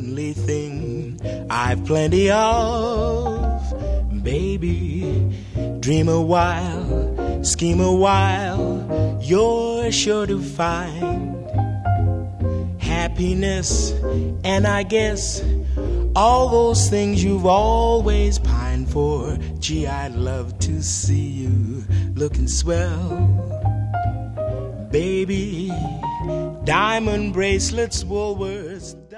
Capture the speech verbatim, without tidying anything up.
only thing I've plenty of. Baby, dream a while, scheme a while, you're sure to find happiness, and I guess all those things you've always pined for. Gee, I'd love to see you looking swell. Baby, diamond bracelets, Woolworths.